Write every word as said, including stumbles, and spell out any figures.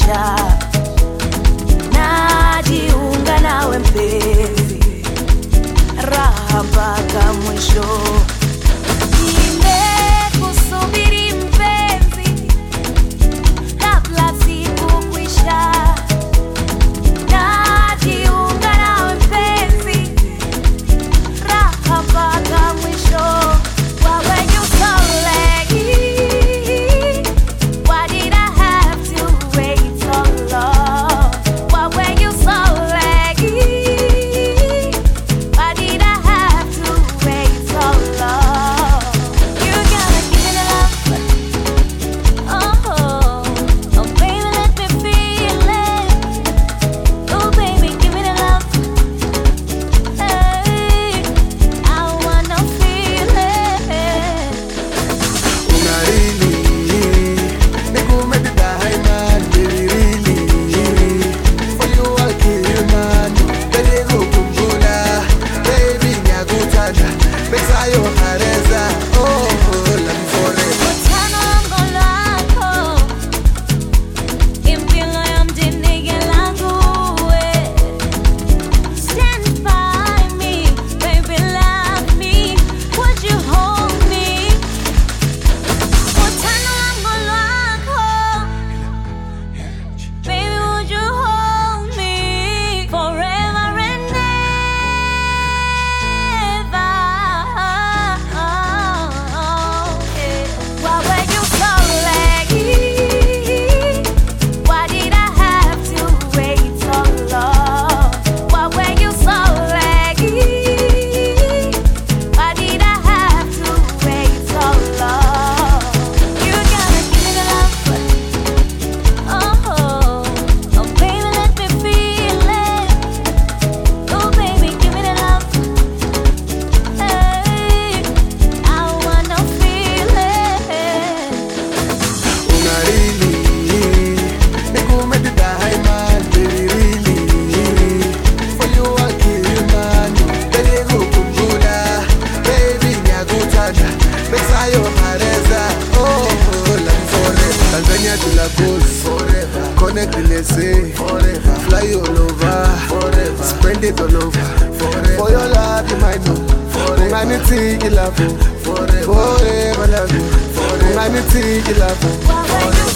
kuisha, najiunga nawe mpenzi, raha mpaka mwisho. Nimekusubiri mpenzi, kabla siku kuisha, najiunga nawe mpenzi, raha mpaka mwisho. Why were you so late? Why did I have to wait so long? Why were you so late? Why did I have to wait so long? You gotta give me the love. Oh, oh baby, let me feel it. Oh baby, give me the love. Hey, I wanna feel it. Unarili, nikumedida man, baby really. For you I kill man, baby kukumbula, baby nyakutanda, besa yo hareza, oh love you forever. Utano wangu lako, impilo ya mjini langu we. Stand by me, baby love me, would you hold me? Utano wangu lako, baby would you hold me forever and ever? Why were you so late? Why did I have to wait so long? Why were you so late? Why did I have to wait so long? You gotta give me the love. Oh, oh baby, let me feel it. Oh baby, give me the love. Hey, I wanna feel it. Unarili, nikumedida man, baby really. For you I kill man, baby kukumbula, baby nyakutanda, besa yo hareza, oh love you forever. Tanzania to Lagos, forever. Connect the let's say, forever. Fly all over, forever. Spend it all over, forever. For your love you might know, forever. Humanity you love, forever. Forever love you, forever. Humanity you love, Why were you